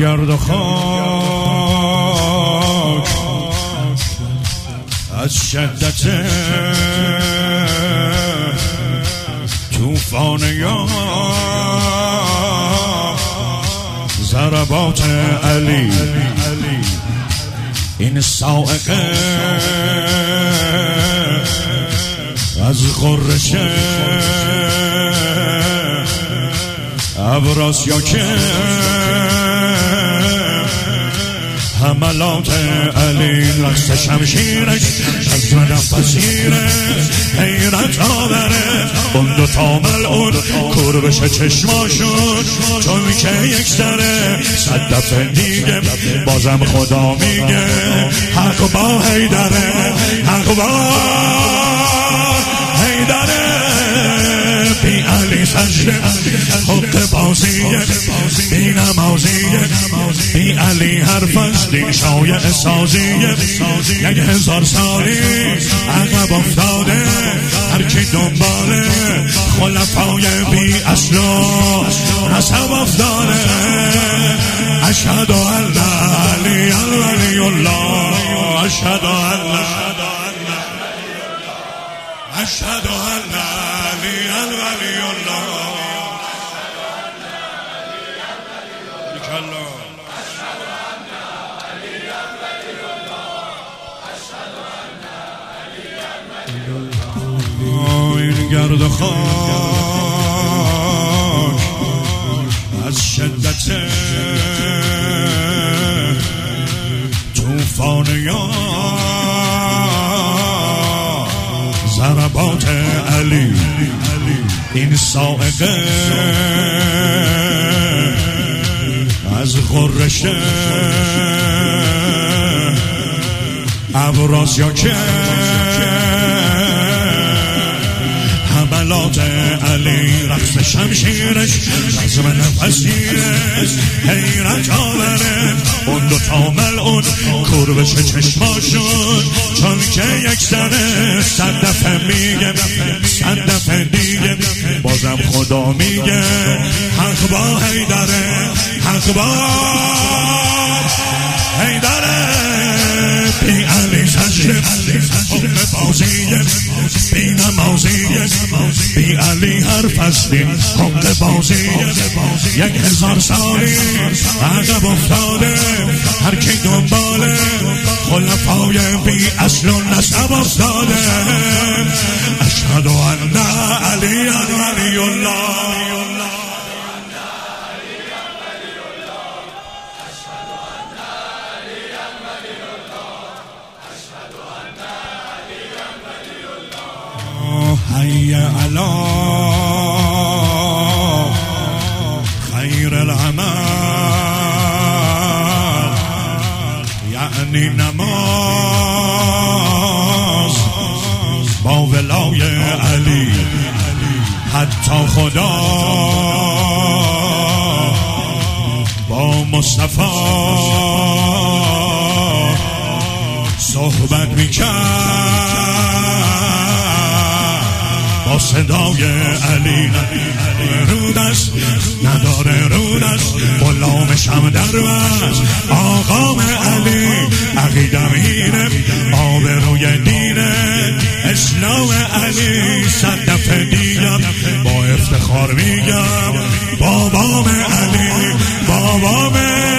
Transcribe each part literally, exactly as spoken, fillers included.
گرد و خاک از شدت طوفان یا ضربات علی این صاعقه از غرش افراسیاب حملات علی رقص شمشیرش از نفسیره حیرت آوره اون دو تا ملعون کور بشه چشماشون چون که یک سره صد دفعه دیگه بازم خدا میگه حق با حیدره حق با حیدره بی علی سجده حق بازیه بی نمازیه بی علی حرف است دین شایع سازیه یک هزار سالی عقب افتاده هرکی دنباله خلفای بی اصل و نسب افتاده اشهد ان علی ولی الله اشهد ان اشهد ان علی ولی الله این گرد و خاک از شدت طوفان یا ضربات علی این صاعقه از غرش افراسیاب حملات علی رقص شمشیرش رزم نفسیره حیرت آوره اون دو تا ملعون کور بشه چشماشون چون که یک سره صد دفعه میگه صد دفعه دیگه بازم خدا میگه حق با حیدره حق با حیدره بی علی سجده حق بازیه بی نمازیه بی علی حرف هستیم حق بازیه یک هزار سالی عقب افتاده هرکی دنباله خلفای بی اصل و نسب افتاده اشهد ان علی ولی الله حي على خير العمل یعنی نماز با ولای علی حتی خدا با مصطفی صحبت میکرد با صدای علی رودست نداره رودست غلامش هم دربست آقام علی عقیدم اینه آبروی دینه اسلام علی صد دفعه دیگم با افتخار میگم بابام علی بابام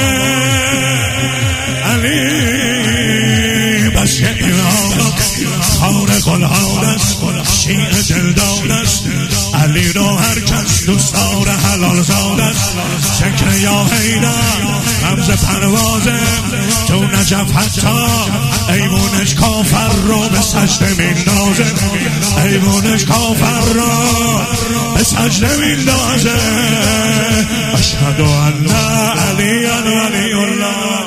علی بس که ایران خارق الحادث شیع دلداد است علی رو هر کس دوست داره حلال زاده است شکر یا حیدر رمز پروازه تو نجف حتی ایوونش کافر رو به سجده میندازه ایوونش کافر رو به سجده میندازه اشهد ان علی ولی الله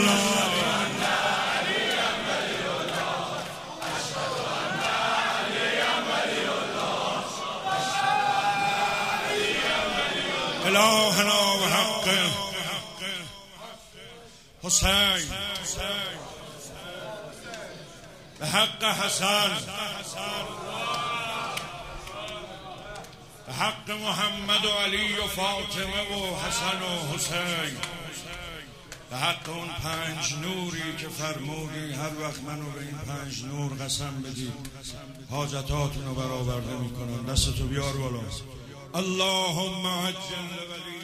الهنا و حق حسین به حق حسن به حق محمد و علی و فاطمه و حسن و حسین به حق اون پنج نوری که فرمودی هر وقت منو به این پنج نور قسم بدی حاجتاتونو برآورده میکنن. دستتو بیار بالا. اللهم عجل ولی